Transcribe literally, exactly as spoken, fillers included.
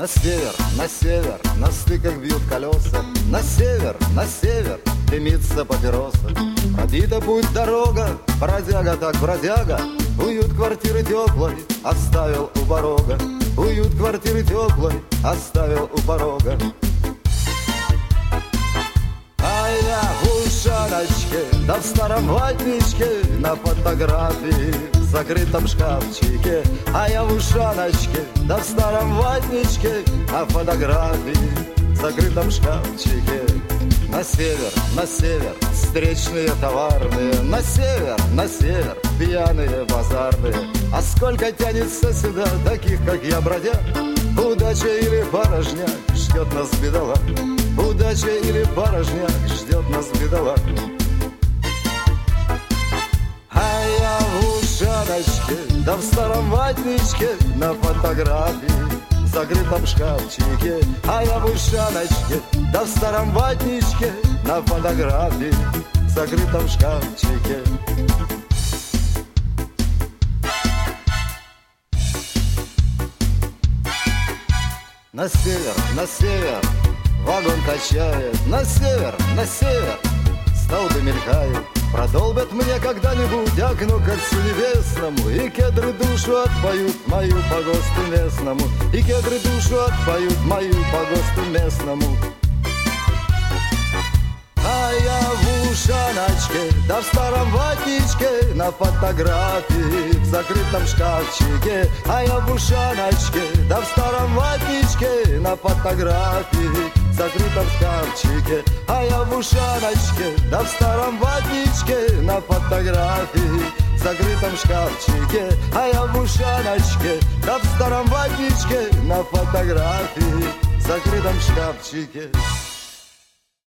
На север, на север, на стыках бьют колеса. На север, на север, дымится папироса. Пробита путь дорога, бродяга так бродяга. Уют квартиры теплой оставил у порога. Уют квартиры теплой оставил у порога. А я в ушаночке, да в старом ватничке, на фотографии в закрытом шкафчике. А я в ушаночке, да в старом ватничке, на фотографии в закрытом шкафчике. На север, на север, встречные товарные. На север, на север, пьяные базарные. А сколько тянется сюда таких, как я, бродяг? Удача или порожняк ждет нас бедолаг. Удача или порожняк ждет нас бедолаг. А я в ушаночке, да в старом ватничке, на фотографии в закрытом шкафчике. А я в ушаночке, да в старом ватничке, на фотографии в закрытом шкафчике. На север, на север, вагон качает. На север, на север, столбы мелькают. Продолбят мне когда-нибудь окно к Отцу Небесному. И кедры душу отпоют мою по ГОСТу местному. И кедры душу отпоют мою по ГОСТу местному. А я в ушаночке, да в старом ватничке, на фотографии в закрытом шкафчике. А я в ушаночке, да в старом ватничке, на фотографии в закрытом шкафчике. А я в ушаночке, да в старом ватничке, на фотографии в закрытом шкафчике. А я в ушаночке, да в старом ватничке, на фотографии в закрытом шкафчике.